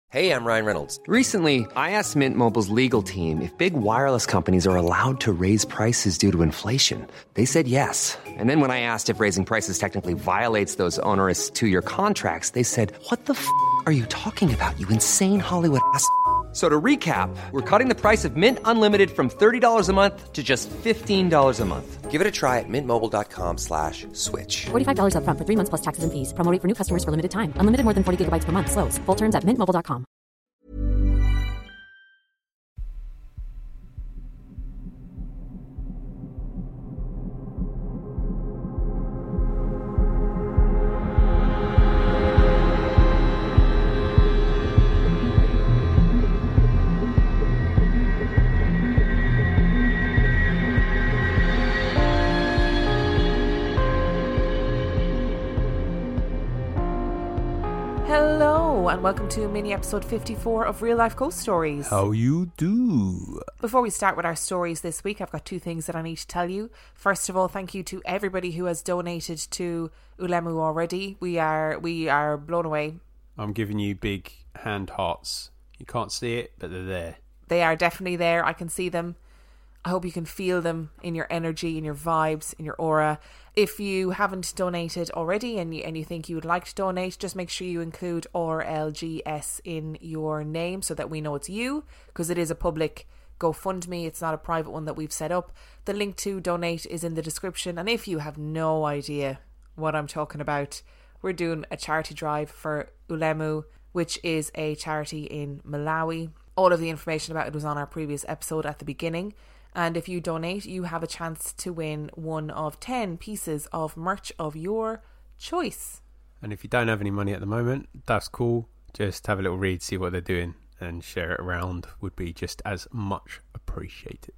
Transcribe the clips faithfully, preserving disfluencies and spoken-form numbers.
Hey, I'm Ryan Reynolds. Recently, I asked Mint Mobile's legal team if big wireless companies are allowed to raise prices due to inflation. They said yes. And then when I asked if raising prices technically violates those onerous two-year contracts, they said, what the f*** are you talking about, you insane Hollywood ass f- So to recap, we're cutting the price of Mint Unlimited from thirty dollars a month to just fifteen dollars a month. Give it a try at mintmobile.com slash switch. forty-five dollars up front for three months plus taxes and fees. Promo rate for new customers for limited time. Unlimited more than forty gigabytes per month. Slows full terms at mint mobile dot com. Hello and welcome to mini episode fifty-four of Real Life Ghost Stories. How you do? Before we start with our stories this week, I've got two things that I need to tell you. First of all, thank you to everybody who has donated to Ulemu already. We are we are blown away. I'm giving you big hand hearts. You can't see it, but they're there. They are definitely there. I can see them. I hope you can feel them in your energy, in your vibes, in your aura. If you haven't donated already and you, and you think you would like to donate, just make sure you include R L G S in your name so that we know it's you, because it is a public GoFundMe. It's not a private one that we've set up. The link to donate is in the description. And if you have no idea what I'm talking about, we're doing a charity drive for Ulemu, which is a charity in Malawi. All of the information about it was on our previous episode at the beginning. And if you donate, you have a chance to win one of ten pieces of merch of your choice. And if you don't have any money at the moment, that's cool. Just have a little read, see what they're doing, and share it around would be just as much appreciated.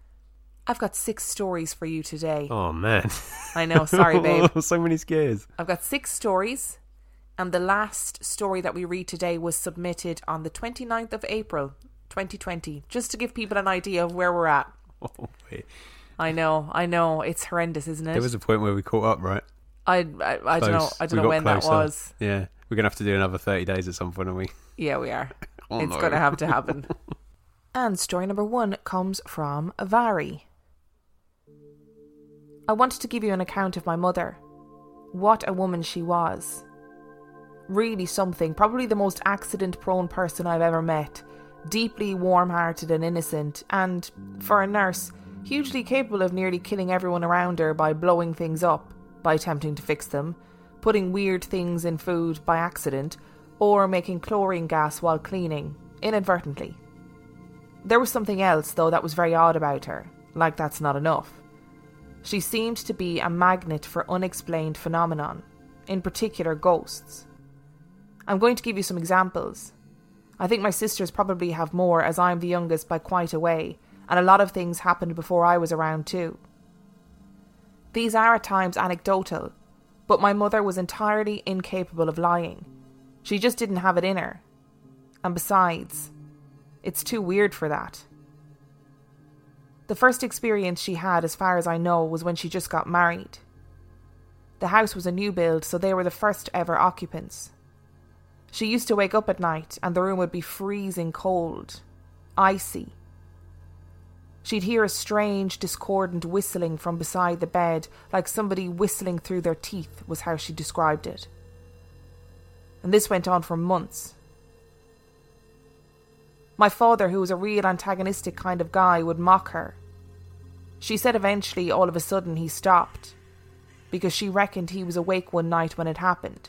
I've got six stories for you today. Oh, man. I know, sorry, babe. So many scares. I've got six stories, and the last story that we read today was submitted on the twenty-ninth of April, twenty twenty, just to give people an idea of where we're at. Oh, wait. I know, I know. It's horrendous, isn't it? There was a point where we caught up, right? I, I, I don't know. I don't We know got when closer. that was. Yeah. We're going to have to do another thirty days at some point, aren't we? Yeah, we are. Oh, it's no. going to have to happen. And story number one comes from Vari. I wanted to give you an account of my mother. What a woman she was. Really something. Probably the most accident-prone person I've ever met. Deeply warm-hearted and innocent, and, for a nurse, hugely capable of nearly killing everyone around her by blowing things up, by attempting to fix them, putting weird things in food by accident, or making chlorine gas while cleaning, inadvertently. There was something else, though, that was very odd about her, like that's not enough. She seemed to be a magnet for unexplained phenomenon, in particular ghosts. I'm going to give you some examples. I think my sisters probably have more, as I'm the youngest by quite a way, and a lot of things happened before I was around too. These are at times anecdotal, but my mother was entirely incapable of lying. She just didn't have it in her. And besides, it's too weird for that. The first experience she had, as far as I know, was when she just got married. The house was a new build, so they were the first ever occupants. She used to wake up at night and the room would be freezing cold, icy. She'd hear a strange, discordant whistling from beside the bed, like somebody whistling through their teeth, was how she described it. And this went on for months. My father, who was a real antagonistic kind of guy, would mock her. She said eventually, all of a sudden, he stopped, because she reckoned he was awake one night when it happened.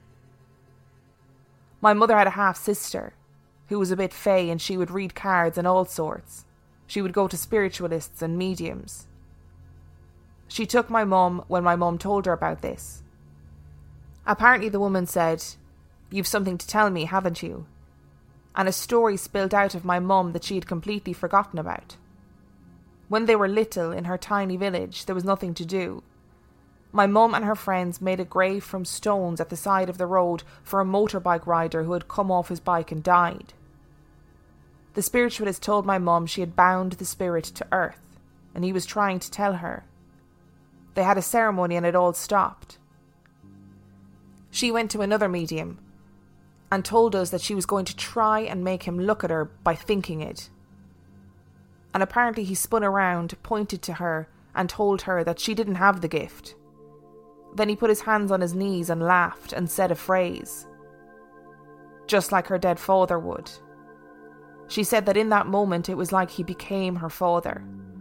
My mother had a half-sister, who was a bit fey, and she would read cards and all sorts. She would go to spiritualists and mediums. She took my mum when my mum told her about this. Apparently the woman said, "You've something to tell me, haven't you?" And a story spilled out of my mum that she had completely forgotten about. When they were little in her tiny village, there was nothing to do. My mum and her friends made a grave from stones at the side of the road for a motorbike rider who had come off his bike and died. The spiritualist told my mum she had bound the spirit to earth, and he was trying to tell her. They had a ceremony and it all stopped. She went to another medium, and told us that she was going to try and make him look at her by thinking it. And apparently he spun around, pointed to her, and told her that she didn't have the gift. Then he put his hands on his knees and laughed and said a phrase, just like her dead father would. She said that in that moment it was like he became her father.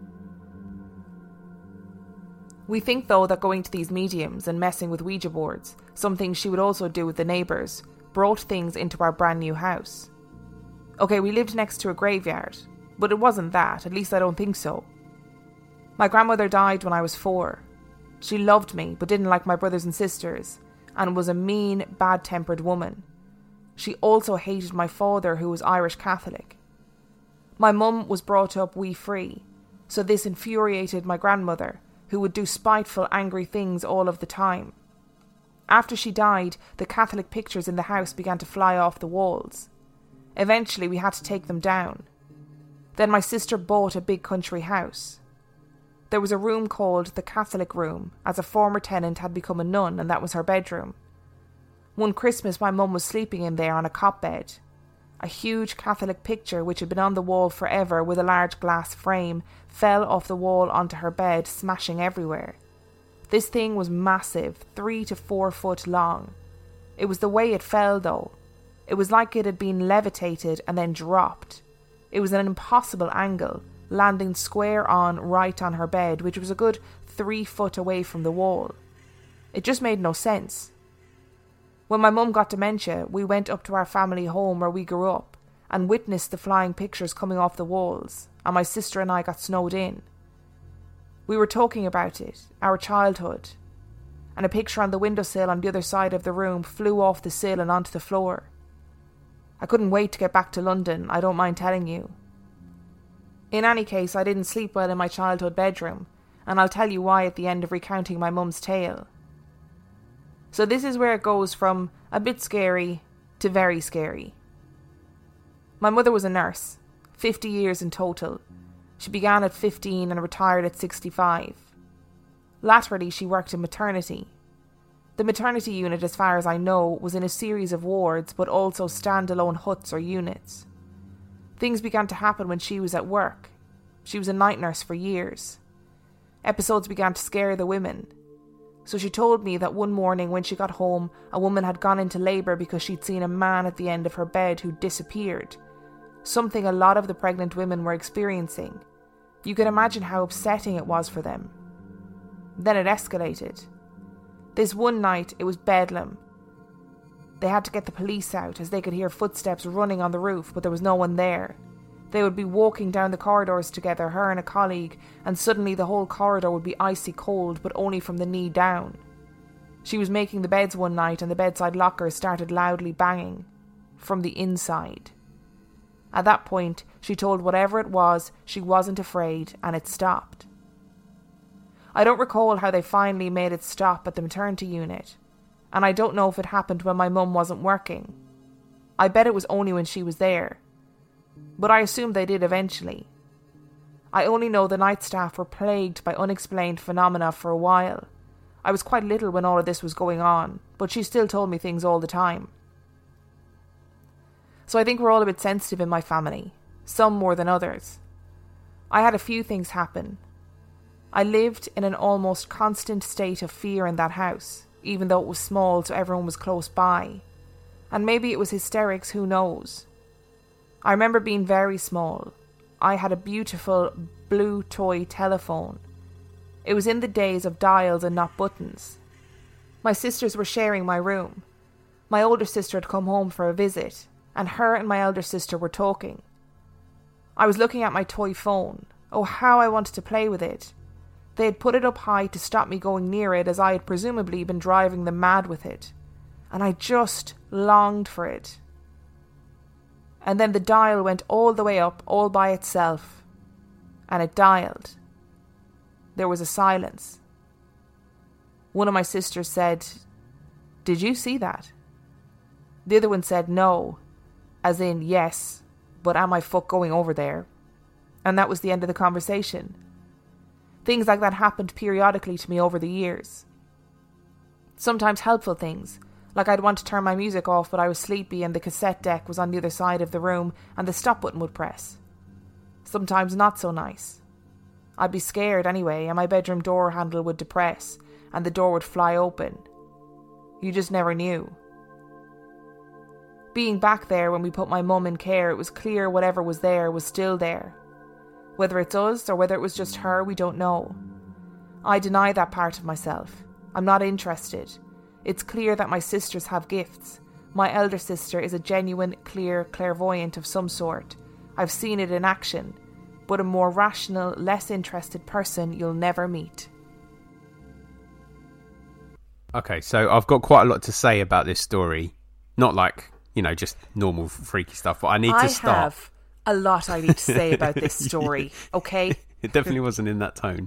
We think though that going to these mediums and messing with Ouija boards, something she would also do with the neighbours, brought things into our brand new house. Okay, we lived next to a graveyard, but it wasn't that, at least I don't think so. My grandmother died when I was four. She loved me, but didn't like my brothers and sisters, and was a mean, bad-tempered woman. She also hated my father, who was Irish Catholic. My mum was brought up wee-free, so this infuriated my grandmother, who would do spiteful, angry things all of the time. After she died, the Catholic pictures in the house began to fly off the walls. Eventually, we had to take them down. Then my sister bought a big country house. There was a room called the Catholic room, as a former tenant had become a nun, and that was her bedroom. One Christmas, my mum was sleeping in there on a cot bed. A huge Catholic picture, which had been on the wall forever with a large glass frame, fell off the wall onto her bed, smashing everywhere. This thing was massive, three to four foot long. It was the way it fell, though. It was like it had been levitated and then dropped. It was an impossible angle, landing square on right on her bed, which was a good three foot away from the wall. It just made no sense. When my mum got dementia, we went up to our family home where we grew up and witnessed the flying pictures coming off the walls, and my sister and I got snowed in. We were talking about it, our childhood, and a picture on the windowsill on the other side of the room flew off the sill and onto the floor. I couldn't wait to get back to London, I don't mind telling you. In any case, I didn't sleep well in my childhood bedroom, and I'll tell you why at the end of recounting my mum's tale. So this is where it goes from a bit scary to very scary. My mother was a nurse, fifty years in total. She began at fifteen and retired at sixty-five. Latterly, she worked in maternity. The maternity unit, as far as I know, was in a series of wards, but also standalone huts or units. Things began to happen when she was at work. She was a night nurse for years. Episodes began to scare the women. So she told me that one morning when she got home, a woman had gone into labour because she'd seen a man at the end of her bed who disappeared. Something a lot of the pregnant women were experiencing. You can imagine how upsetting it was for them. Then it escalated. This one night, it was bedlam. They had to get the police out as they could hear footsteps running on the roof, but there was no one there. They would be walking down the corridors together, her and a colleague, and suddenly the whole corridor would be icy cold, but only from the knee down. She was making the beds one night and the bedside lockers started loudly banging. From the inside. At that point, she told whatever it was, she wasn't afraid, and it stopped. I don't recall how they finally made it stop at the maternity unit, and I don't know if it happened when my mum wasn't working. I bet it was only when she was there. But I assume they did eventually. I only know the night staff were plagued by unexplained phenomena for a while. I was quite little when all of this was going on, but she still told me things all the time. So I think we're all a bit sensitive in my family, some more than others. I had a few things happen. I lived in an almost constant state of fear in that house, even though it was small so everyone was close by. And maybe it was hysterics, who knows. I remember being very small. I had a beautiful blue toy telephone. It was in the days of dials and not buttons. My sisters were sharing my room. My older sister had come home for a visit, and her and my elder sister were talking. I was looking at my toy phone. Oh, how I wanted to play with it. They had put it up high to stop me going near it, as I had presumably been driving them mad with it. And I just longed for it. And then the dial went all the way up, all by itself. And it dialed. There was a silence. One of my sisters said, "Did you see that?" The other one said no, as in yes, but am I fuck going over there? And that was the end of the conversation. Things like that happened periodically to me over the years. Sometimes helpful things, Like I'd want to turn my music off, but I was sleepy and the cassette deck was on the other side of the room and the stop button would press. Sometimes not so nice. I'd be scared anyway, and my bedroom door handle would depress and the door would fly open. You just never knew. Being back there when we put my mum in care, it was clear whatever was there was still there. Whether it's us or whether it was just her, we don't know. I deny that part of myself. I'm not interested. It's clear that my sisters have gifts. My elder sister is a genuine, clear clairvoyant of some sort. I've seen it in action. But a more rational, less interested person you'll never meet. Okay, so I've got quite a lot to say about this story. Not like, you know, just normal freaky stuff, but I need I to start. I have a lot I need to say about this story, okay? It definitely wasn't in that tone.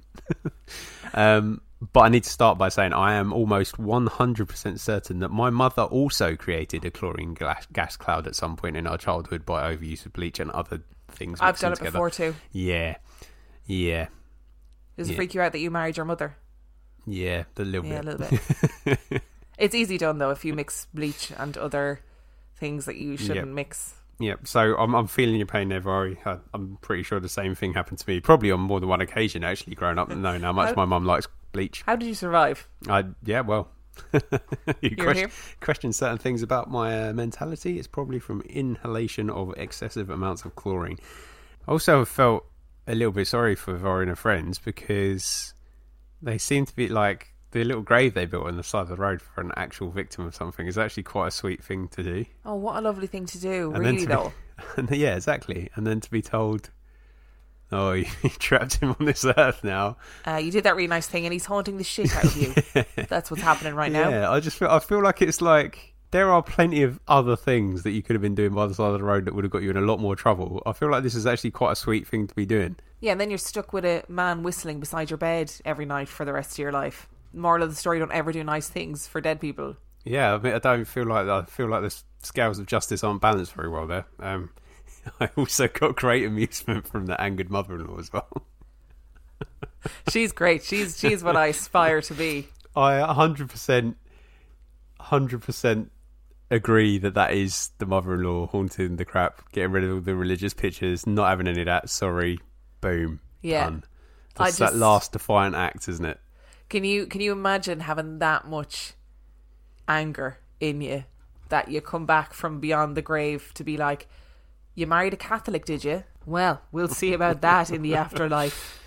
um, but I need to start by saying I am almost one hundred percent certain that my mother also created a chlorine gas, gas cloud at some point in our childhood by overuse of bleach and other things. I've done it together. before too. Yeah. Yeah. Does it yeah. freak you out that you married your mother? Yeah, a little yeah, bit. a little bit. It's easy done though if you mix bleach and other things that you shouldn't yep. mix. Yeah, so I'm I'm feeling your pain there, Vari. I'm pretty sure the same thing happened to me, probably on more than one occasion actually, growing up and knowing how much how, my mum likes bleach. How did you survive? I yeah, well, you You're question, here? question certain things about my uh, mentality. It's probably from inhalation of excessive amounts of chlorine. I also felt a little bit sorry for Vari and her friends because they seem to be like the little grave they built on the side of the road for an actual victim of something is actually quite a sweet thing to do. Oh, what a lovely thing to do, And really to though. Be, and yeah, exactly. And then to be told, oh, you trapped him on this earth now. Uh, you did that really nice thing and he's haunting the shit out of you. That's what's happening right now. Yeah, I just feel, I feel like it's like there are plenty of other things that you could have been doing by the side of the road that would have got you in a lot more trouble. I feel like this is actually quite a sweet thing to be doing. Yeah, and then you're stuck with a man whistling beside your bed every night for the rest of your life. Moral of the story, don't ever do nice things for dead people. Yeah, I mean, I don't feel like I feel like the scales of justice aren't balanced very well there. Um, I also got great amusement from the angered mother-in-law as well. She's great. She's she's what I aspire to be. I one hundred percent, one hundred percent agree that that is the mother-in-law haunting the crap, getting rid of all the religious pictures, not having any of that. Sorry, boom, Yeah, done. I That's just, that last defiant act, isn't it? Can you can you imagine having that much anger in you that you come back from beyond the grave to be like, you married a Catholic, did you? Well, we'll see about that in the afterlife.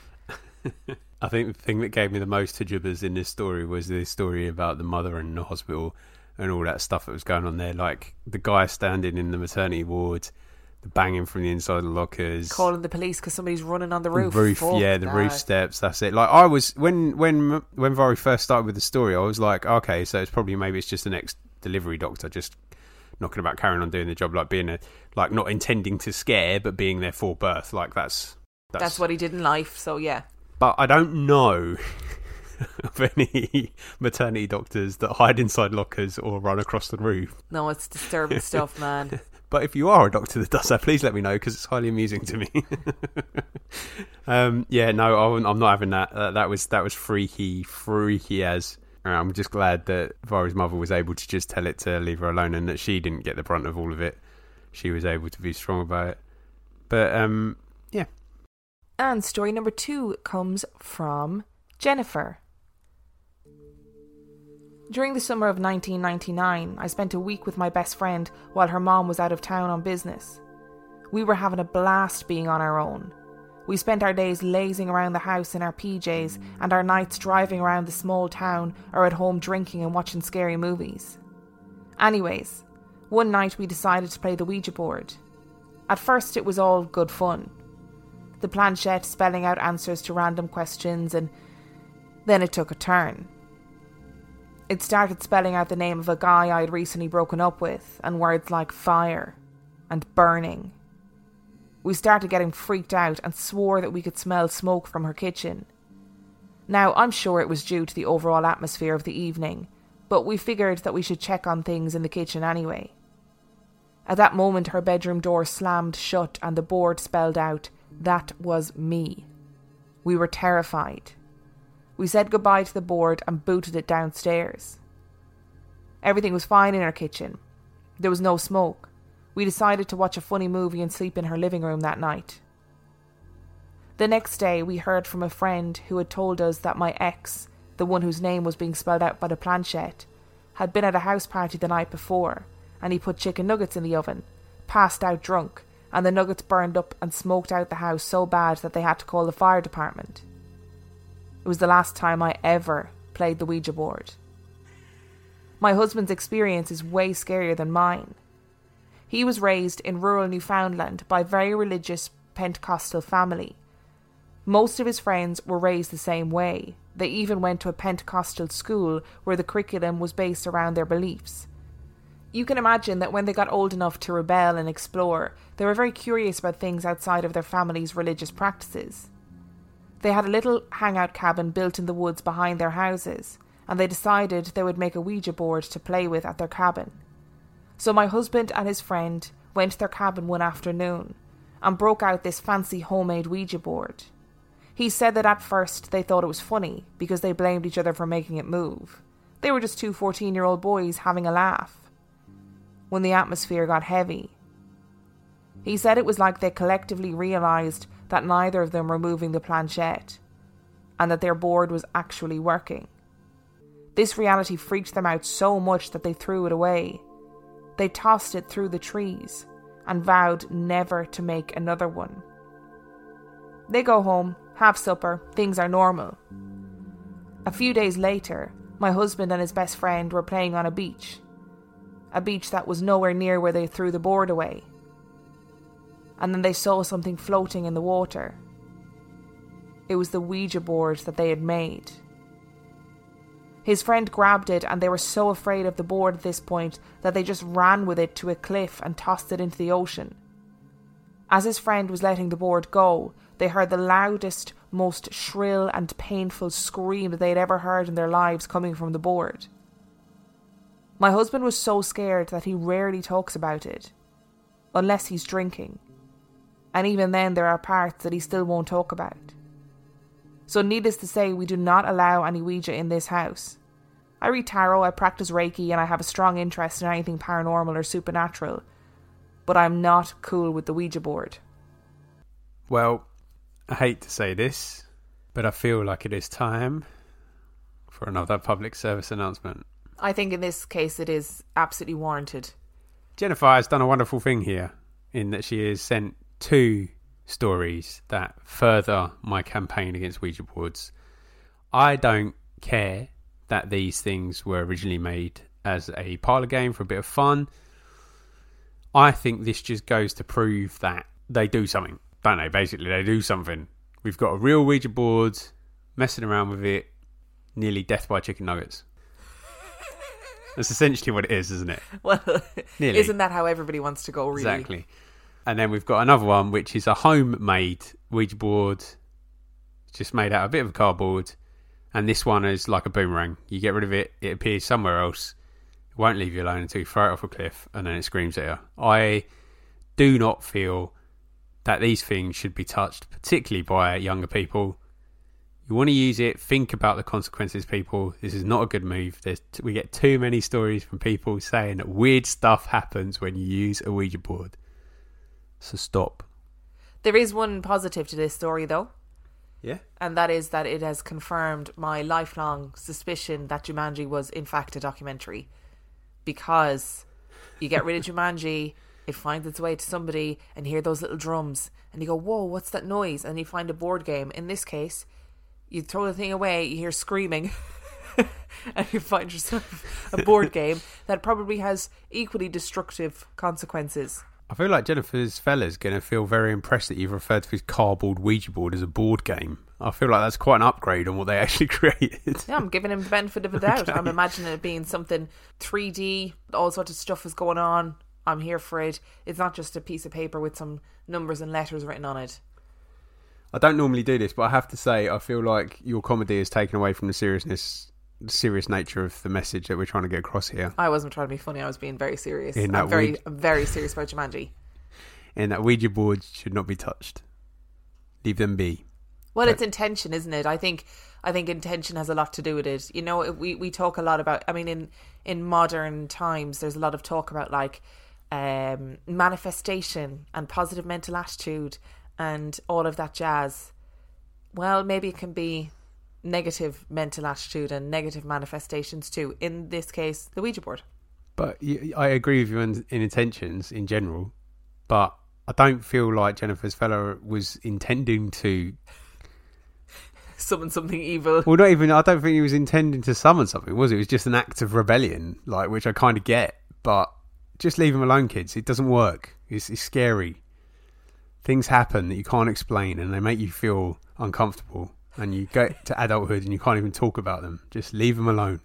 I think the thing that gave me the most tujubas in this story was the story about the mother in the hospital and all that stuff that was going on there. Like the guy standing in the maternity ward, the banging from the inside of the lockers, Calling the police because somebody's running on the roof. roof, Fuck yeah, the that. roof steps. That's it. Like I was when when when Vari first started with the story, I was like, okay, so it's probably maybe it's just the next delivery doctor just knocking about, carrying on doing the job, like being a like not intending to scare, but being there for birth. Like that's that's, That's what he did in life. So yeah. But I don't know of any maternity doctors that hide inside lockers or run across the roof. No, it's disturbing stuff, man. But if you are a doctor that does that, please let me know because it's highly amusing to me. um, yeah, no, I'm not having that. Uh, that was that was freaky, freaky as. Uh, I'm just glad that Vari's mother was able to just tell it to leave her alone and that she didn't get the brunt of all of it. She was able to be strong about it. But um, yeah. And story number two comes from Jennifer. During the summer of nineteen ninety-nine, I spent a week with my best friend while her mom was out of town on business. We were having a blast being on our own. We spent our days lazing around the house in our P Js and our nights driving around the small town or at home drinking and watching scary movies. Anyways, one night we decided to play the Ouija board. At first it was all good fun. The planchette spelling out answers to random questions, and then it took a turn. It started spelling out the name of a guy I'd recently broken up with, and words like fire and burning. We started getting freaked out and swore that we could smell smoke from her kitchen. Now, I'm sure it was due to the overall atmosphere of the evening, but we figured that we should check on things in the kitchen anyway. At that moment, her bedroom door slammed shut and the board spelled out, "That was me." We were terrified. We said goodbye to the board and booted it downstairs. Everything was fine in her kitchen. There was no smoke. We decided to watch a funny movie and sleep in her living room that night. The next day, we heard from a friend who had told us that my ex, the one whose name was being spelled out by the planchette, had been at a house party the night before, and he put chicken nuggets in the oven, passed out drunk, and the nuggets burned up and smoked out the house so bad that they had to call the fire department. It was the last time I ever played the Ouija board. My husband's experience is way scarier than mine. He was raised in rural Newfoundland by a very religious Pentecostal family. Most of his friends were raised the same way. They even went to a Pentecostal school where the curriculum was based around their beliefs. You can imagine that when they got old enough to rebel and explore, they were very curious about things outside of their family's religious practices. They had a little hangout cabin built in the woods behind their houses, and they decided they would make a Ouija board to play with at their cabin. So my husband and his friend went to their cabin one afternoon and broke out this fancy homemade Ouija board. He said that at first they thought it was funny because they blamed each other for making it move. They were just two fourteen-year-old boys having a laugh. When the atmosphere got heavy, he said it was like they collectively realised that neither of them were moving the planchette and that their board was actually working. This reality freaked them out so much that they threw it away. They tossed it through the trees and vowed never to make another one. They go home, have supper, things are normal. A few days later, my husband and his best friend were playing on a beach. A beach that was nowhere near where they threw the board away. And then they saw something floating in the water. It was the Ouija board that they had made. His friend grabbed it and they were so afraid of the board at this point that they just ran with it to a cliff and tossed it into the ocean. As his friend was letting the board go, they heard the loudest, most shrill and painful scream that they had ever heard in their lives coming from the board. My husband was so scared that he rarely talks about it, unless he's drinking. And even then there are parts that he still won't talk about. So needless to say, we do not allow any Ouija in this house. I read tarot, I practice Reiki, and I have a strong interest in anything paranormal or supernatural. But I'm not cool with the Ouija board. Well, I hate to say this, but I feel like it is time for another public service announcement. I think in this case it is absolutely warranted. Jennifer has done a wonderful thing here in that she has sent two stories that further my campaign against Ouija boards. I don't care that these things were originally made as a parlour game for a bit of fun. I think this just goes to prove that they do something, don't they? Basically, they do something. We've got a real Ouija board, messing around with it, nearly death by chicken nuggets. That's essentially what it is, isn't it? Well, Nearly. Isn't that how everybody wants to go, really? Exactly. And then we've got another one, which is a homemade Ouija board. It's just made out of a bit of cardboard. And this one is like a boomerang. You get rid of it, it appears somewhere else. It won't leave you alone until you throw it off a cliff, and then it screams at you. I do not feel that these things should be touched, particularly by younger people. You want to use it, think about the consequences, people. This is not a good move. There's, we get too many stories from people saying that weird stuff happens when you use a Ouija board. So stop. There is one positive to this story, though. Yeah? And that is that it has confirmed my lifelong suspicion that Jumanji was, in fact, a documentary. Because you get rid of Jumanji, it finds its way to somebody, and you hear those little drums, and you go, whoa, what's that noise? And you find a board game. In this case, you throw the thing away, you hear screaming, and you find yourself a board game that probably has equally destructive consequences. I feel like Jennifer's fella's going to feel very impressed that you've referred to his cardboard Ouija board as a board game. I feel like that's quite an upgrade on what they actually created. Yeah, I'm giving him the benefit of the doubt. Okay. I'm imagining it being something three D, all sorts of stuff is going on. I'm here for it. It's not just a piece of paper with some numbers and letters written on it. I don't normally do this, but I have to say, I feel like your comedy is taken away from the seriousness, the serious nature of the message that we're trying to get across here. I wasn't trying to be funny. I was being very serious. In that I'm very, Ouija- I'm very serious about Jumanji. And that Ouija boards should not be touched. Leave them be. Well, But- it's intention, isn't it? I think I think intention has a lot to do with it. You know, we we talk a lot about. I mean, in in modern times, there's a lot of talk about like um, manifestation and positive mental attitude and all of that jazz. Well, maybe it can be negative mental attitude and negative manifestations too. In this case, the Ouija board. But y- I agree with you in, in intentions in general, but I don't feel like Jennifer's fella was intending to. Summon something evil. Well, not even. I don't think he was intending to summon something, was it? It was just an act of rebellion, like which I kind of get. But just leave him alone, kids. It doesn't work. It's, it's scary. Things happen that you can't explain, and they make you feel uncomfortable. And you get to adulthood, and you can't even talk about them. Just leave them alone.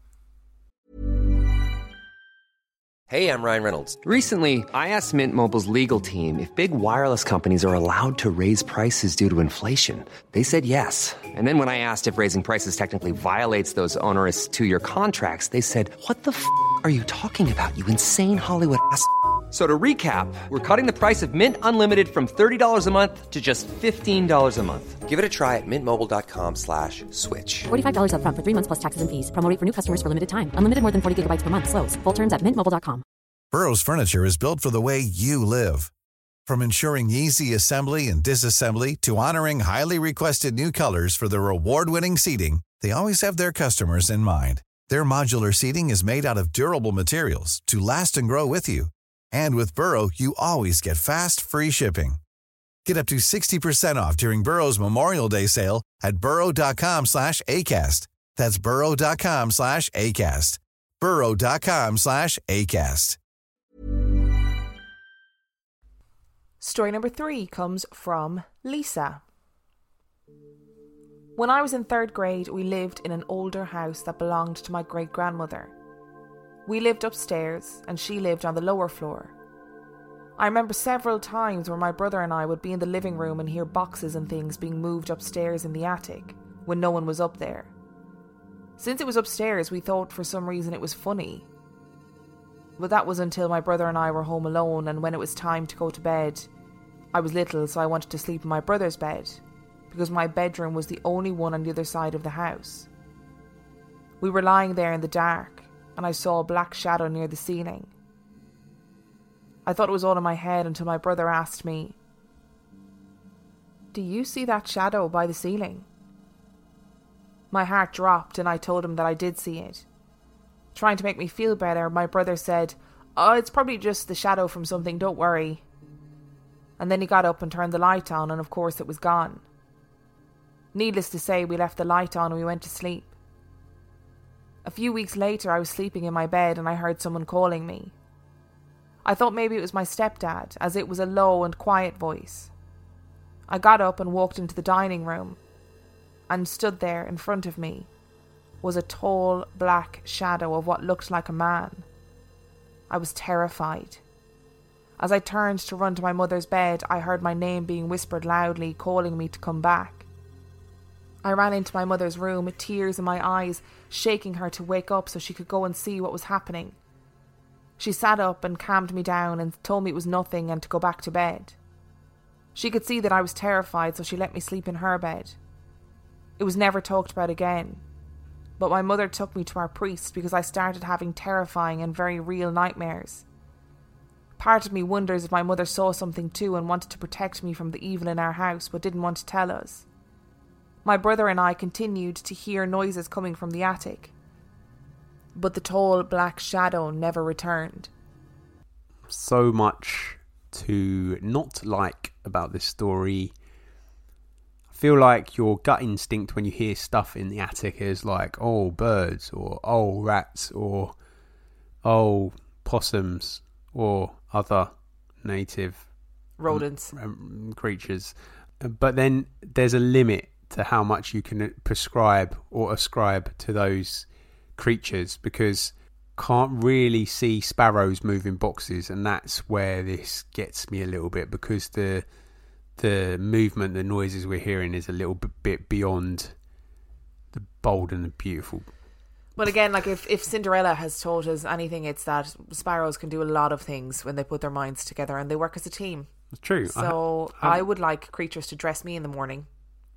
Hey, I'm Ryan Reynolds. Recently, I asked Mint Mobile's legal team if big wireless companies are allowed to raise prices due to inflation. They said yes. And then when I asked if raising prices technically violates those onerous two-year contracts, they said, "What the f*** are you talking about, you insane Hollywood ass?" So to recap, we're cutting the price of Mint Unlimited from thirty dollars a month to just fifteen dollars a month. Give it a try at mintmobile.com slash switch. forty-five dollars up front for three months plus taxes and fees. Promo rate for new customers for limited time. Unlimited more than forty gigabytes per month. Slows full terms at mint mobile dot com. Burrow's furniture is built for the way you live. From ensuring easy assembly and disassembly to honoring highly requested new colors for their award-winning seating, they always have their customers in mind. Their modular seating is made out of durable materials to last and grow with you. And with Burrow, you always get fast, free shipping. Get up to sixty percent off during Burrow's Memorial Day sale at burrow.com slash ACAST. That's burrow.com slash ACAST. burrow.com slash ACAST. Story number three comes from Lisa. When I was in third grade, we lived in an older house that belonged to my great-grandmother. We lived upstairs and she lived on the lower floor. I remember several times where my brother and I would be in the living room and hear boxes and things being moved upstairs in the attic when no one was up there. Since it was upstairs, we thought for some reason it was funny. But that was until my brother and I were home alone, and when it was time to go to bed, I was little, so I wanted to sleep in my brother's bed, because my bedroom was the only one on the other side of the house. We were lying there in the dark, and I saw a black shadow near the ceiling. I thought it was all in my head until my brother asked me, "Do you see that shadow by the ceiling?" My heart dropped and I told him that I did see it. Trying to make me feel better, my brother said, "Oh, it's probably just the shadow from something, don't worry." And then he got up and turned the light on, and of course it was gone. Needless to say, we left the light on and we went to sleep. A few weeks later, I was sleeping in my bed and I heard someone calling me. I thought maybe it was my stepdad, as it was a low and quiet voice. I got up and walked into the dining room, and stood there in front of me was a tall black shadow of what looked like a man. I was terrified. As I turned to run to my mother's bed, I heard my name being whispered loudly, calling me to come back. I ran into my mother's room, tears in my eyes, shaking her to wake up so she could go and see what was happening. She sat up and calmed me down and told me it was nothing and to go back to bed. She could see that I was terrified, so she let me sleep in her bed. It was never talked about again, but my mother took me to our priest because I started having terrifying and very real nightmares. Part of me wonders if my mother saw something too and wanted to protect me from the evil in our house but didn't want to tell us. My brother and I continued to hear noises coming from the attic, but the tall black shadow never returned. So much to not like about this story. I feel like your gut instinct when you hear stuff in the attic is like, oh, birds, or oh, rats, or oh, possums, or other native Rodents. um, creatures. But then there's a limit to how much you can prescribe or ascribe to those creatures, because can't really see sparrows moving boxes, and that's where this gets me a little bit, because the the movement, the noises we're hearing is a little bit beyond the bold and the beautiful. But again, like if, if Cinderella has taught us anything, it's that sparrows can do a lot of things when they put their minds together and they work as a team. It's true. So I, I, I would like creatures to dress me in the morning.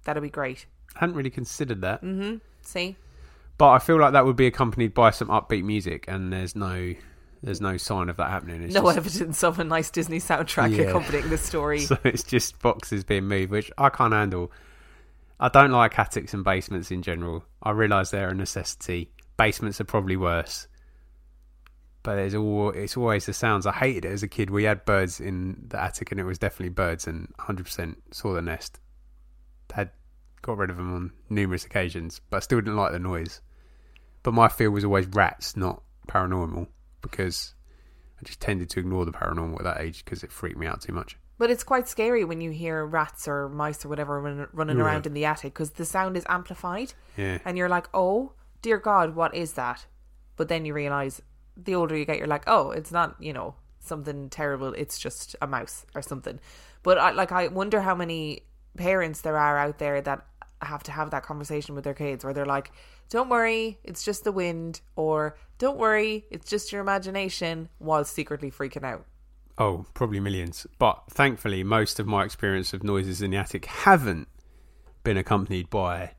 That'd be great. I hadn't really considered that. Mm-hmm. See? But I feel like that would be accompanied by some upbeat music, and there's no there's no sign of that happening. It's no just, evidence of a nice Disney soundtrack yeah. accompanying this story. So it's just boxes being moved, which I can't handle. I don't like attics and basements in general. I realise they're a necessity. Basements are probably worse. But there's all, it's always the sounds. I hated it as a kid. We had birds in the attic, and it was definitely birds, and one hundred percent saw the nest. Had got rid of them on numerous occasions, but I still didn't like the noise. But my fear was always rats, not paranormal, because I just tended to ignore the paranormal at that age because it freaked me out too much. But it's quite scary when you hear rats or mice or whatever run, running yeah. around in the attic, because the sound is amplified. Yeah. And you're like, oh, dear God, what is that? But then you realise, the older you get, you're like, oh, it's not, you know, something terrible. It's just a mouse or something. But I, like, I wonder how many parents there are out there that have to have that conversation with their kids where they're like, don't worry, it's just the wind, or don't worry, it's just your imagination, while secretly freaking out. Oh, probably millions. But thankfully, most of my experience of noises in the attic haven't been accompanied by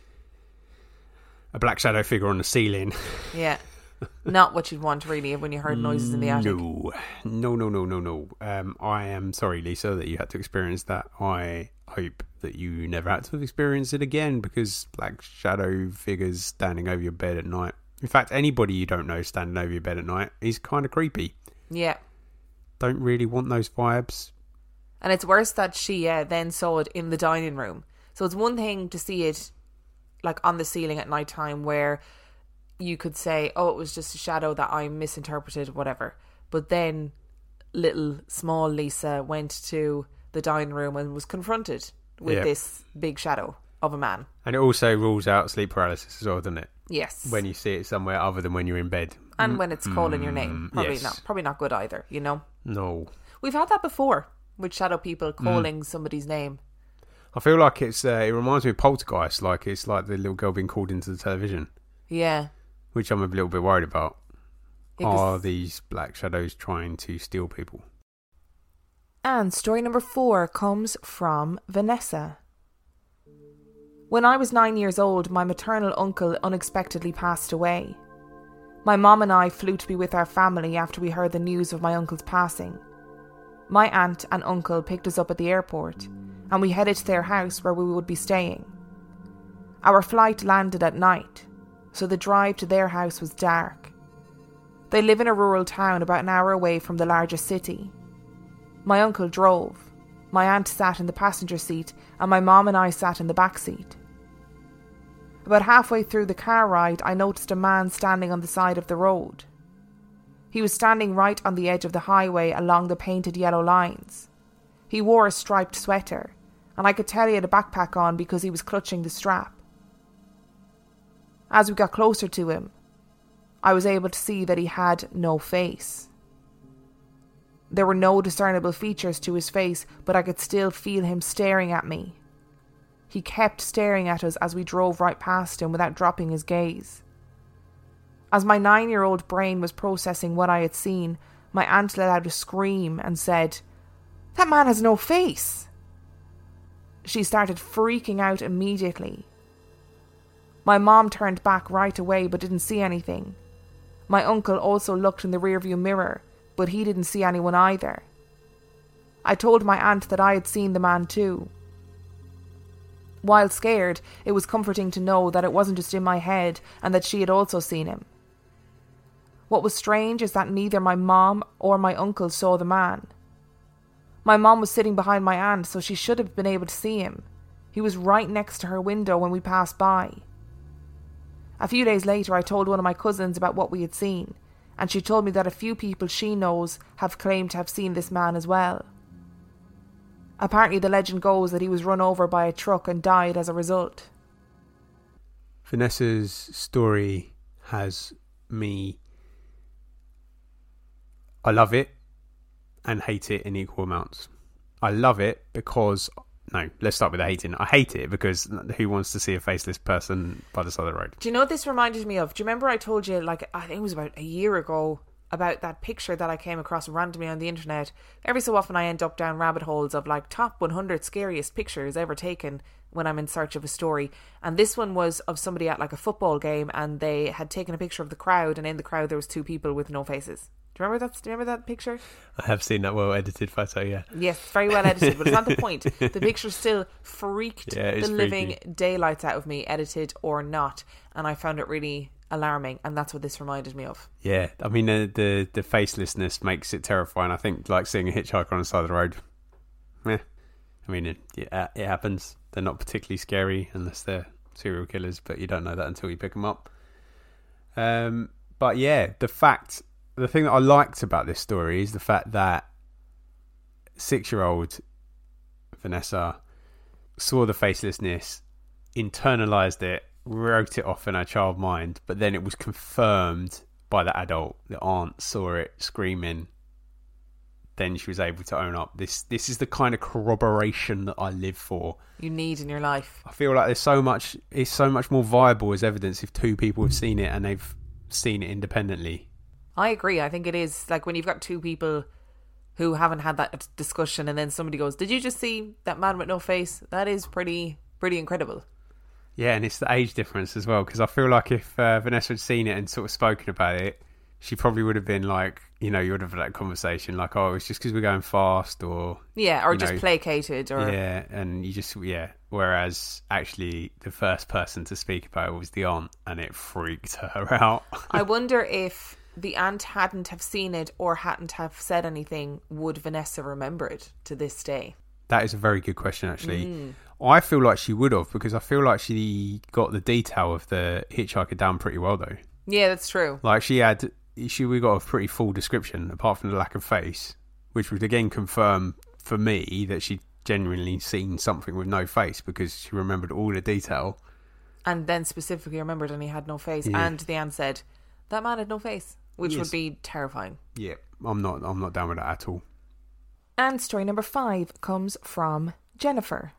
a black shadow figure on the ceiling. Yeah. Not what you'd want, really, when you heard noises in the attic. No, no, no, no, no, no. Um, I am sorry, Lisa, that you had to experience that. I hope that you never had to experience it again, because black shadow figures standing over your bed at night. In fact, anybody you don't know standing over your bed at night is kind of creepy. Yeah. Don't really want those vibes. And it's worse that she uh, then saw it in the dining room. So it's one thing to see it like on the ceiling at night time, where you could say, oh, it was just a shadow that I misinterpreted, whatever. But then little small Lisa went to the dining room and was confronted with yeah. this big shadow of a man. And it also rules out sleep paralysis as well, doesn't it? Yes. When you see it somewhere other than when you're in bed. And when it's calling your name. Probably yes. not probably not good either, you know? No. We've had that before with shadow people calling mm. somebody's name. I feel like it's uh, it reminds me of Poltergeist, like it's like the little girl being called into the television. Yeah. Which I'm a little bit worried about. Yeah, Are these black shadows trying to steal people? And story number four comes from Vanessa. When I was nine years old, my maternal uncle unexpectedly passed away. My mom and I flew to be with our family after we heard the news of my uncle's passing. My aunt and uncle picked us up at the airport, and we headed to their house where we would be staying. Our flight landed at night, so the drive to their house was dark. They live in a rural town about an hour away from the largest city. My uncle drove. My aunt sat in the passenger seat, and my mom and I sat in the back seat. About halfway through the car ride, I noticed a man standing on the side of the road. He was standing right on the edge of the highway along the painted yellow lines. He wore a striped sweater, and I could tell he had a backpack on because he was clutching the strap. As we got closer to him, I was able to see that he had no face. There were no discernible features to his face, but I could still feel him staring at me. He kept staring at us as we drove right past him without dropping his gaze. As my nine-year-old brain was processing what I had seen, my aunt let out a scream and said, "That man has no face!" She started freaking out immediately. My mom turned back right away but didn't see anything. My uncle also looked in the rearview mirror, but he didn't see anyone either. I told my aunt that I had seen the man too. While scared, it was comforting to know that it wasn't just in my head and that she had also seen him. What was strange is that neither my mom or my uncle saw the man. My mom was sitting behind my aunt, so she should have been able to see him. He was right next to her window when we passed by. A few days later, I told one of my cousins about what we had seen, and she told me that a few people she knows have claimed to have seen this man as well. Apparently, the legend goes that he was run over by a truck and died as a result. Vanessa's story has me... I love it and hate it in equal amounts. I love it because... No, let's start with the hating. I hate it because who wants to see a faceless person by the side of the road? Do you know what this reminded me of? Do you remember I told you, like, I think it was about a year ago, about that picture that I came across randomly on the internet. Every so often I end up down rabbit holes of like top one hundred scariest pictures ever taken when I'm in search of a story. And this one was of somebody at like a football game, and they had taken a picture of the crowd, and in the crowd there was two people with no faces. Do you remember that? Do you remember that picture? I have seen that well edited photo, yeah. Yes, very well edited, but it's not the point. The picture still freaked yeah, the freaky. living daylights out of me, edited or not, and I found it really alarming, and that's what this reminded me of. Yeah, I mean the, the the facelessness makes it terrifying. I think like seeing a hitchhiker on the side of the road. Yeah, I mean it, it, it happens. They're not particularly scary unless they're serial killers, but you don't know that until you pick them up. Um, but yeah, the fact, the thing that I liked about this story is the fact that six-year-old Vanessa saw the facelessness, internalized it, wrote it off in her child mind, but then it was confirmed by the adult. The aunt saw it screaming. Then she was able to own up. This this is the kind of corroboration that I live for. You need in your life. I feel like there's so much. It's so much more viable as evidence if two people have seen it and they've seen it independently. I agree. I think it is like when you've got two people who haven't had that discussion, and then somebody goes, "Did you just see that man with no face?" That is pretty pretty incredible. Yeah, and it's the age difference as well, because I feel like if uh, Vanessa had seen it and sort of spoken about it, she probably would have been like, you know, you would have had that conversation like, oh, it's just because we're going fast, or... Yeah, or you just know, placated, or... Yeah, and you just, yeah. Whereas, actually, the first person to speak about it was the aunt, and it freaked her out. I wonder if the aunt hadn't have seen it or hadn't have said anything, would Vanessa remember it to this day? That is a very good question, actually. Mm. I feel like she would have, because I feel like she got the detail of the hitchhiker down pretty well, though. Yeah, that's true. Like, she had... She, we got a pretty full description, apart from the lack of face, which would again confirm for me that she'd genuinely seen something with no face, because she remembered all the detail. And then specifically remembered and he had no face. Yeah. And the aunt said, that man had no face, which Yes. would be terrifying. Yeah, I'm not, I'm not down with that at all. And story number five comes from Jennifer.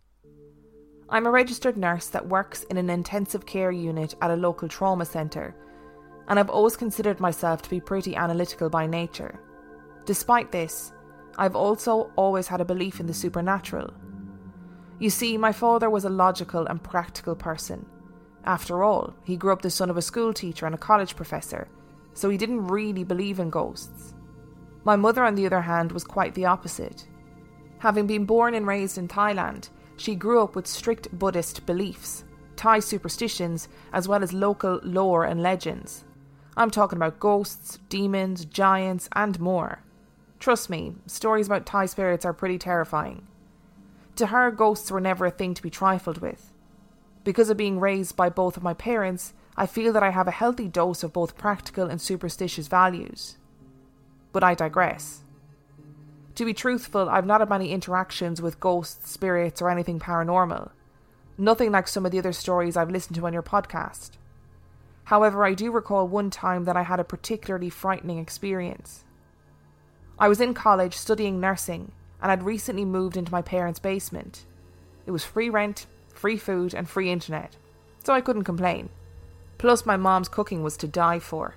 I'm a registered nurse that works in an intensive care unit at a local trauma centre, and I've always considered myself to be pretty analytical by nature. Despite this, I've also always had a belief in the supernatural. You see, my father was a logical and practical person. After all, he grew up the son of a school teacher and a college professor, so he didn't really believe in ghosts. My mother, on the other hand, was quite the opposite. Having been born and raised in Thailand, she grew up with strict Buddhist beliefs, Thai superstitions, as well as local lore and legends. I'm talking about ghosts, demons, giants, and more. Trust me, stories about Thai spirits are pretty terrifying. To her, ghosts were never a thing to be trifled with. Because of being raised by both of my parents, I feel that I have a healthy dose of both practical and superstitious values. But I digress. To be truthful, I've not had many interactions with ghosts, spirits, or anything paranormal. Nothing like some of the other stories I've listened to on your podcast. However, I do recall one time that I had a particularly frightening experience. I was in college studying nursing, and I'd recently moved into my parents' basement. It was free rent, free food, and free internet, so I couldn't complain. Plus, my mom's cooking was to die for.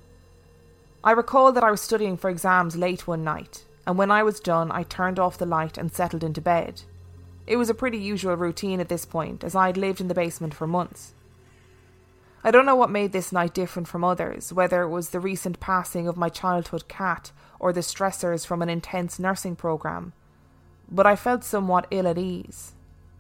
I recall that I was studying for exams late one night, and when I was done, I turned off the light and settled into bed. It was a pretty usual routine at this point, as I'd lived in the basement for months. I don't know what made this night different from others, whether it was the recent passing of my childhood cat or the stressors from an intense nursing programme, but I felt somewhat ill at ease.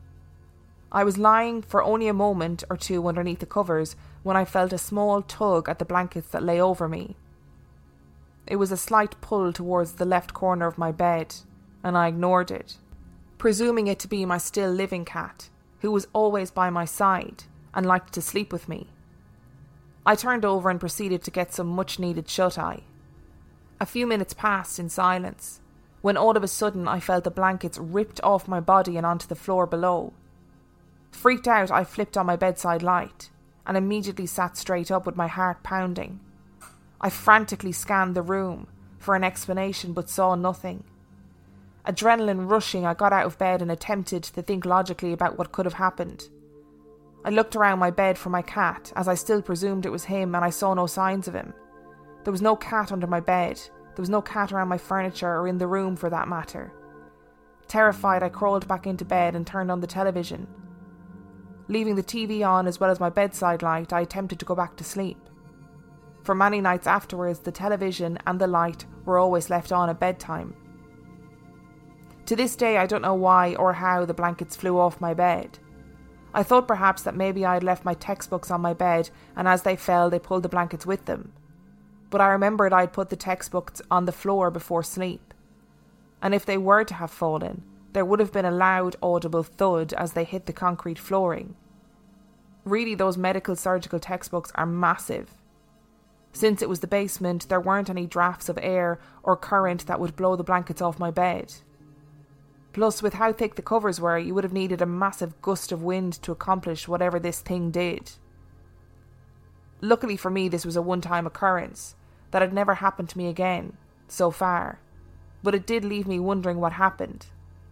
I was lying for only a moment or two underneath the covers when I felt a small tug at the blankets that lay over me. It was a slight pull towards the left corner of my bed, and I ignored it, presuming it to be my still living cat, who was always by my side and liked to sleep with me. I turned over and proceeded to get some much-needed shut-eye. A few minutes passed in silence, when all of a sudden I felt the blankets ripped off my body and onto the floor below. Freaked out, I flipped on my bedside light, and immediately sat straight up with my heart pounding. I frantically scanned the room for an explanation, but saw nothing. Adrenaline rushing, I got out of bed and attempted to think logically about what could have happened. I looked around my bed for my cat, as I still presumed it was him, and I saw no signs of him. There was no cat under my bed. There was no cat around my furniture or in the room for that matter. Terrified, I crawled back into bed and turned on the television. Leaving the T V on as well as my bedside light, I attempted to go back to sleep. For many nights afterwards, the television and the light were always left on at bedtime. To this day, I don't know why or how the blankets flew off my bed. I thought perhaps that maybe I had left my textbooks on my bed, and as they fell, they pulled the blankets with them. But I remembered I'd put the textbooks on the floor before sleep. And if they were to have fallen, there would have been a loud, audible thud as they hit the concrete flooring. Really, those medical surgical textbooks are massive. Since it was the basement, there weren't any drafts of air or current that would blow the blankets off my bed. Plus, with how thick the covers were, you would have needed a massive gust of wind to accomplish whatever this thing did. Luckily for me, this was a one-time occurrence that had never happened to me again, so far. But it did leave me wondering what happened.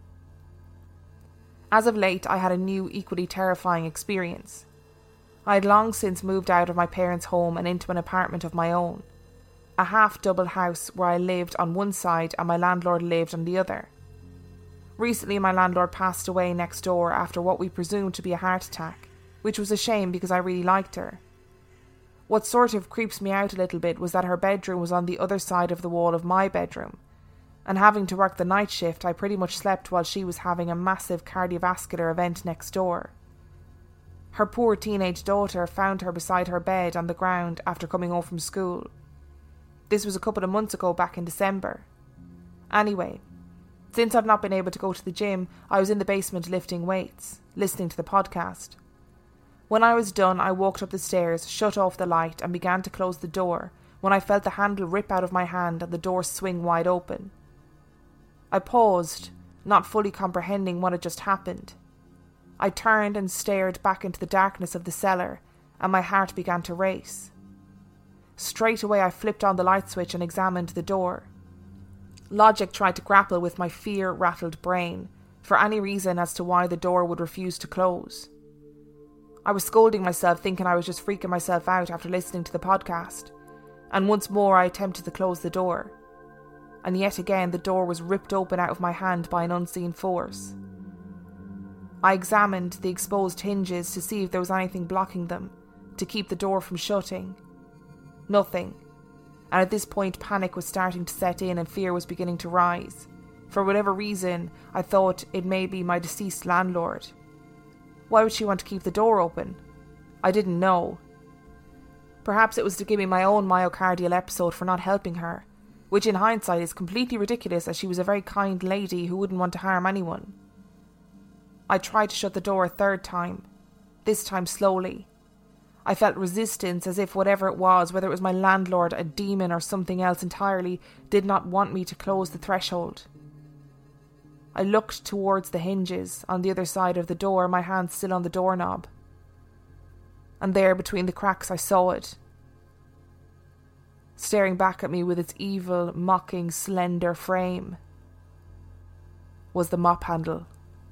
As of late, I had a new, equally terrifying experience. I had long since moved out of my parents' home and into an apartment of my own. A half-double house where I lived on one side and my landlord lived on the other. Recently, my landlord passed away next door after what we presumed to be a heart attack, which was a shame because I really liked her. What sort of creeps me out a little bit was that her bedroom was on the other side of the wall of my bedroom, and having to work the night shift, I pretty much slept while she was having a massive cardiovascular event next door. Her poor teenage daughter found her beside her bed on the ground after coming home from school. This was a couple of months ago, back in December. Anyway, since I've not been able to go to the gym, I was in the basement lifting weights, listening to the podcast. When I was done, I walked up the stairs, shut off the light, and began to close the door when I felt the handle rip out of my hand and the door swing wide open. I paused, not fully comprehending what had just happened. I turned and stared back into the darkness of the cellar, and my heart began to race. Straight away I flipped on the light switch and examined the door. Logic tried to grapple with my fear-rattled brain for any reason as to why the door would refuse to close. I was scolding myself, thinking I was just freaking myself out after listening to the podcast, and once more I attempted to close the door. And yet again the door was ripped open out of my hand by an unseen force. I examined the exposed hinges to see if there was anything blocking them, to keep the door from shutting. Nothing. And at this point panic was starting to set in and fear was beginning to rise. For whatever reason, I thought it may be my deceased landlord. Why would she want to keep the door open? I didn't know. Perhaps it was to give me my own myocardial episode for not helping her, which in hindsight is completely ridiculous as she was a very kind lady who wouldn't want to harm anyone. I tried to shut the door a third time, this time slowly. I felt resistance as if whatever it was, whether it was my landlord, a demon or something else entirely, did not want me to close the threshold. I looked towards the hinges on the other side of the door, my hand still on the doorknob. And there between the cracks I saw it. Staring back at me with its evil, mocking, slender frame was the mop handle.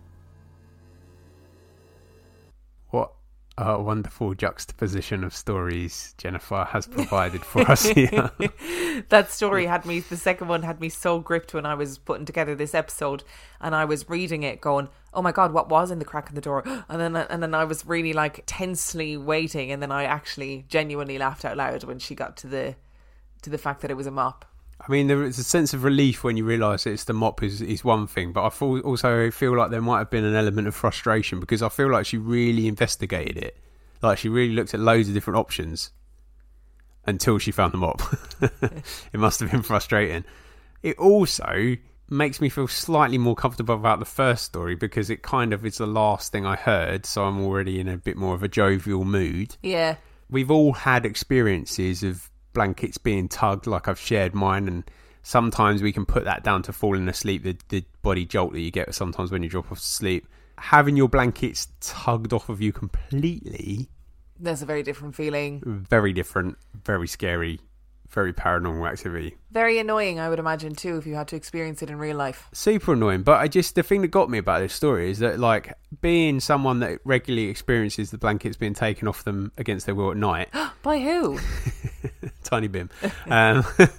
What a wonderful juxtaposition of stories Jennifer has provided for us here. That story had me, the second one had me so gripped when I was putting together this episode, and I was reading it going, oh my God, what was in the crack in the door? And then and then I was really like tensely waiting, and then I actually genuinely laughed out loud when she got to the to the fact that it was a mop. I mean, there is a sense of relief when you realise it's the mop is, is one thing, but I feel, also feel like there might have been an element of frustration because I feel like she really investigated it. Like she really looked at loads of different options until she found the mop. It must have been frustrating. It also makes me feel slightly more comfortable about the first story because it kind of is the last thing I heard, so I'm already in a bit more of a jovial mood. Yeah. We've all had experiences of blankets being tugged, like I've shared mine, and sometimes we can put that down to falling asleep, the, the body jolt that you get sometimes when you drop off to sleep. Having your blankets tugged off of you completely, there's a very different feeling. Very different, very scary, very paranormal activity. Very annoying, I would imagine, too, if you had to experience it in real life. Super annoying. But I just, the thing that got me about this story is that, like, being someone that regularly experiences the blankets being taken off them against their will at night. By who? Tiny Bim. Um,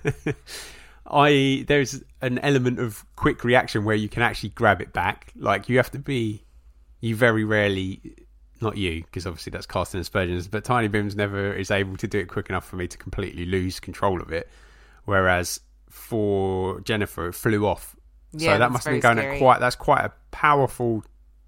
I there's an element of quick reaction where you can actually grab it back. Like you have to be, you very rarely, not you, because obviously that's casting aspersions, but Tiny Bim's never is able to do it quick enough for me to completely lose control of it. Whereas for Jennifer, it flew off. Yeah, so that must have been going at quite, that's quite a powerful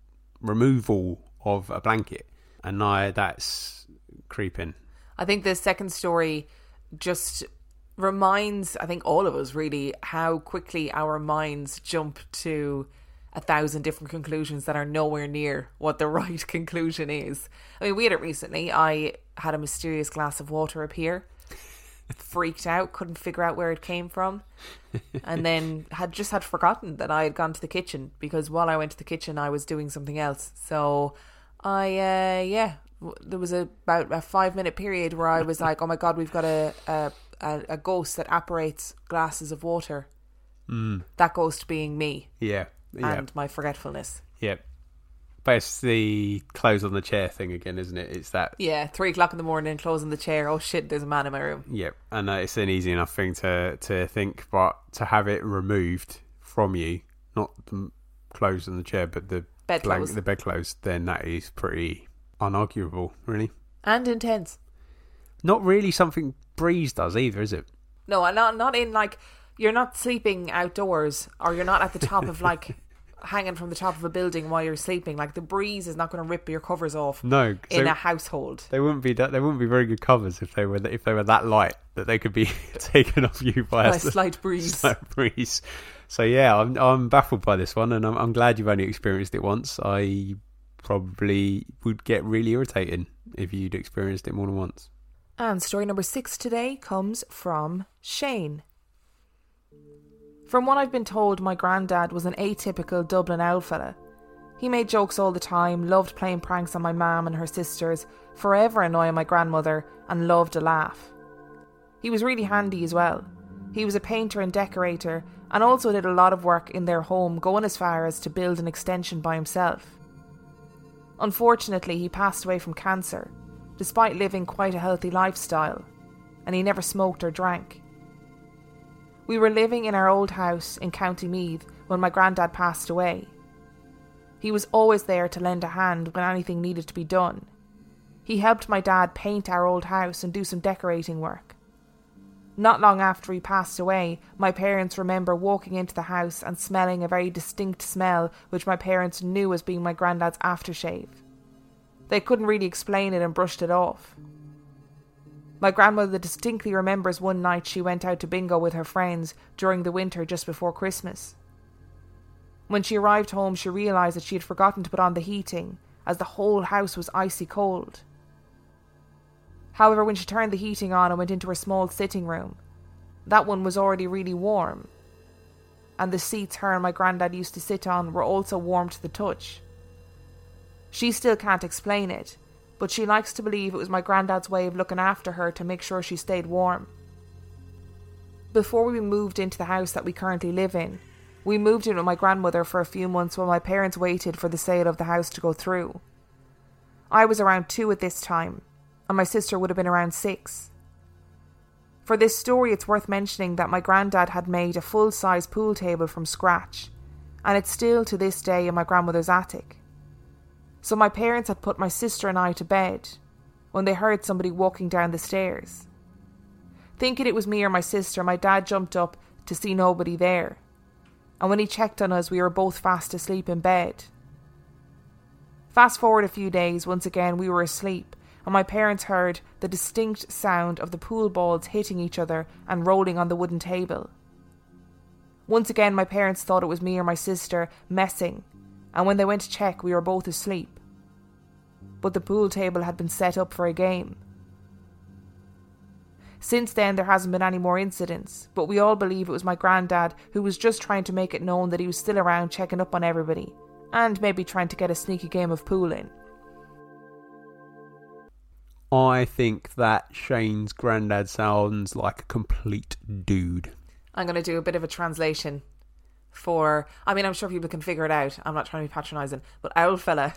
removal of a blanket. And now that's creeping. I think the second story just reminds, I think, all of us really how quickly our minds jump to a thousand different conclusions that are nowhere near what the right conclusion is. I mean, we had it recently. I had a mysterious glass of water appear, freaked out, couldn't figure out where it came from, and then had just had forgotten that I had gone to the kitchen, because while I went to the kitchen I was doing something else. So I uh yeah there was a, about a five minute period where I was like, oh my god, we've got a a, a, a ghost that apparates glasses of water. Mm. That ghost being me. Yeah. yeah. And my forgetfulness. Yeah. But it's the clothes on the chair thing again, isn't it? It's that. Yeah, three o'clock in the morning, closing the chair. Oh shit, there's a man in my room. Yeah, and uh, it's an easy enough thing to, to think, but to have it removed from you, not the clothes on the chair, but the bedclothes, the bedclothes, then that is pretty unarguable, really. And intense. Not really something Breeze does either, is it? No, not not in like, you're not sleeping outdoors, or you're not at the top of like hanging from the top of a building while you're sleeping. Like, the breeze is not going to rip your covers off. No, in they, a household. They wouldn't be that. They wouldn't be very good covers if they were if they were that light that they could be taken off you by, by a, a slight breeze. Slight breeze. So yeah, I'm I'm baffled by this one, and I'm I'm glad you've only experienced it once. I probably would get really irritated if you'd experienced it more than once. And story number six today comes from Shane. From what I've been told, my granddad was an atypical Dublin owl fella. He made jokes all the time, loved playing pranks on my mum and her sisters, forever annoying my grandmother, and loved a laugh. He was really handy as well. He was a painter and decorator, and also did a lot of work in their home, going as far as to build an extension by himself. Unfortunately, he passed away from cancer, despite living quite a healthy lifestyle, and he never smoked or drank. We were living in our old house in County Meath when my granddad passed away. He was always there to lend a hand when anything needed to be done. He helped my dad paint our old house and do some decorating work. Not long after he passed away, my parents remember walking into the house and smelling a very distinct smell which my parents knew as being my granddad's aftershave. They couldn't really explain it and brushed it off. My grandmother distinctly remembers one night she went out to bingo with her friends during the winter just before Christmas. When she arrived home, she realised that she had forgotten to put on the heating, as the whole house was icy cold. However, when she turned the heating on and went into her small sitting room, that one was already really warm, and the seats her and my granddad used to sit on were also warm to the touch. She still can't explain it, but she likes to believe it was my granddad's way of looking after her to make sure she stayed warm. Before we moved into the house that we currently live in, we moved in with my grandmother for a few months while my parents waited for the sale of the house to go through. I was around two at this time, and my sister would have been around six. For this story, it's worth mentioning that my granddad had made a full-size pool table from scratch, and it's still to this day in my grandmother's attic. So my parents had put my sister and I to bed when they heard somebody walking down the stairs. Thinking it was me or my sister, my dad jumped up to see nobody there, and when he checked on us, we were both fast asleep in bed. Fast forward a few days, once again we were asleep, and my parents heard the distinct sound of the pool balls hitting each other and rolling on the wooden table. Once again my parents thought it was me or my sister messing, and when they went to check, we were both asleep. But the pool table had been set up for a game. Since then, there hasn't been any more incidents, but we all believe it was my granddad who was just trying to make it known that he was still around checking up on everybody, and maybe trying to get a sneaky game of pool in. I think that Shane's granddad sounds like a complete dude. I'm going to do a bit of a translation for, I mean, I'm sure people can figure it out. I'm not trying to be patronising, but owl fella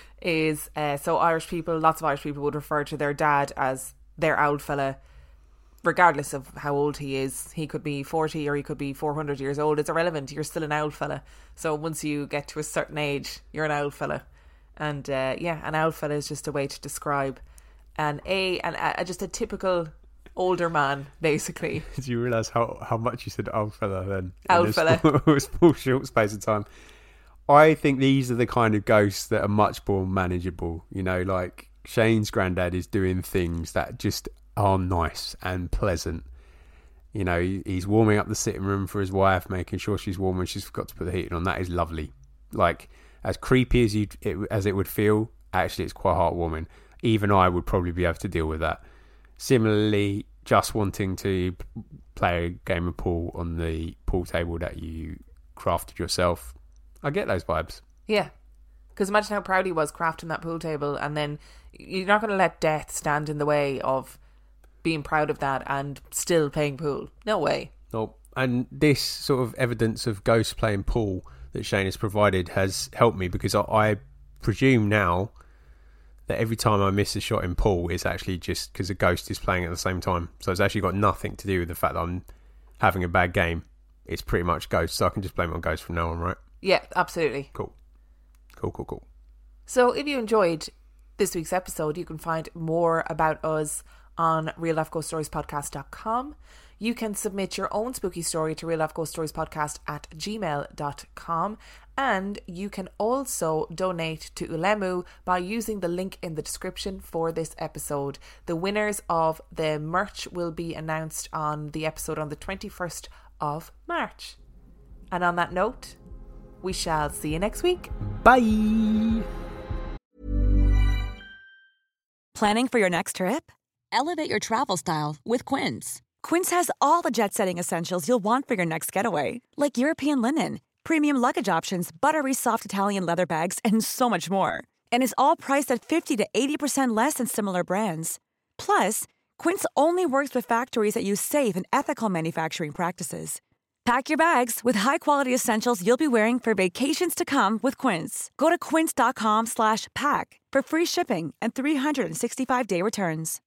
is, uh, so Irish people, lots of Irish people would refer to their dad as their owl fella, regardless of how old he is. He could be forty or he could be four hundred years old. It's irrelevant. You're still an old fella. So once you get to a certain age, you're an old fella. And uh, yeah, an old fella is just a way to describe an a and a, just a typical older man, basically. Did you realise how, how much you said old fella then? Old in a fella. Small, small short space of time. I think these are the kind of ghosts that are much more manageable. You know, like Shane's granddad is doing things that just are nice and pleasant. You know, he's warming up the sitting room for his wife, making sure she's warm when she's forgot to put the heating on. That is lovely. Like, as creepy as you it, as it would feel, actually it's quite heartwarming. Even I would probably be able to deal with that. Similarly, just wanting to play a game of pool on the pool table that you crafted yourself, I get those vibes. Yeah. Because imagine how proud he was crafting that pool table, and then you're not going to let death stand in the way of being proud of that and still playing pool. No way. No. And this sort of evidence of ghosts playing pool that Shane has provided has helped me, because I, I presume now that every time I miss a shot in pool, it's actually just because a ghost is playing at the same time. So it's actually got nothing to do with the fact that I'm having a bad game. It's pretty much ghosts, so I can just blame it on ghosts from now on, right? Yeah, absolutely. Cool. Cool, cool, cool. So if you enjoyed this week's episode, you can find more about us on real life ghost stories podcast dot com. You can submit your own spooky story to real life ghost stories podcast at gmail dot com. And you can also donate to Ulemu by using the link in the description for this episode. The winners of the merch will be announced on the episode on the twenty-first of March. And on that note, we shall see you next week. Bye! Planning for your next trip? Elevate your travel style with Quince. Quince has all the jet-setting essentials you'll want for your next getaway, like European linen, premium luggage options, buttery soft Italian leather bags, and so much more. And is all priced at fifty to eighty percent less than similar brands. Plus, Quince only works with factories that use safe and ethical manufacturing practices. Pack your bags with high-quality essentials you'll be wearing for vacations to come with Quince. Go to quince dot com slash pack for free shipping and three sixty-five day returns.